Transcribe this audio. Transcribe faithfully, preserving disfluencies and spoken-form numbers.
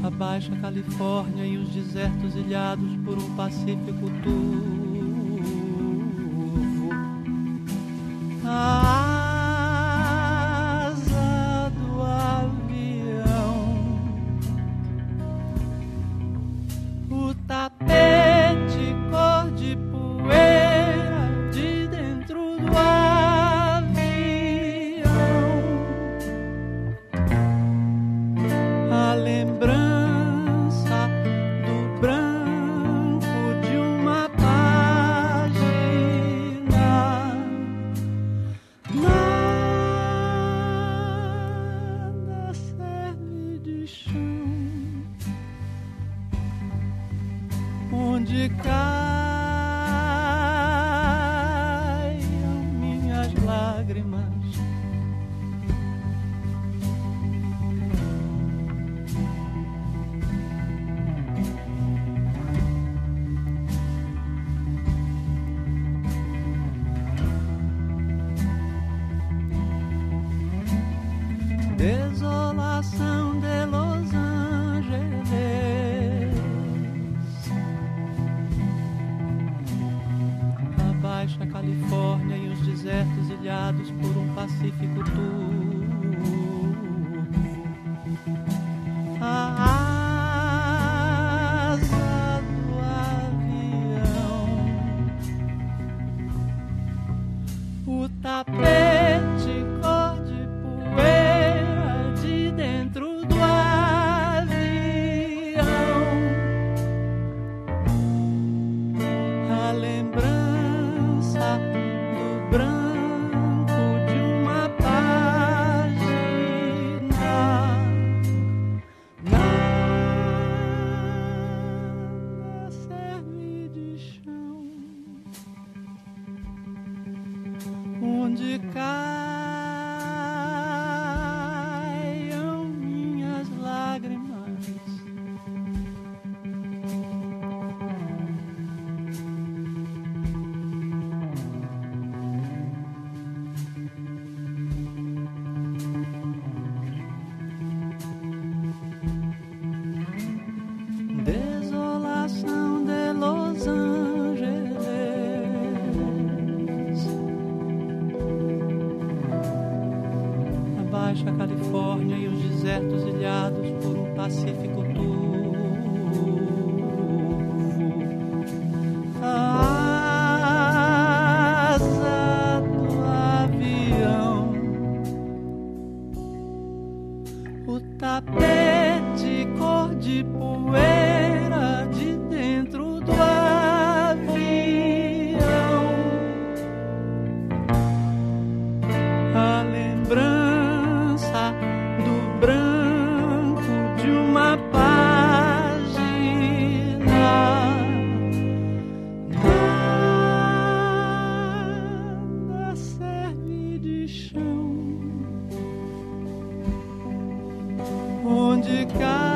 A Baixa Califórnia e os desertos ilhados por um Pacífico turvo. A asa do avião, o tapete cor de poeira de dentro do avião, a lembrança do branco de uma página. Nada serve de chão onde caiam minhas lágrimas. Desolação de Los Angeles, a Baixa Califórnia e os desertos ilhados por um Pacífico turvo. A asa do avião, o tapete cor de poeira de dentro do avião, a lembrança do branco de uma página. Nada serve de chão onde caiam minhas lágrimas. Desolação de Los Angeles, a Baixa Califórnia e os desertos ilhados por um Pacífico turvo. A asa do avião, o tapete cor de poeira de dentro do avião, a lembrança do branco de uma página. Nada serve de chão onde cai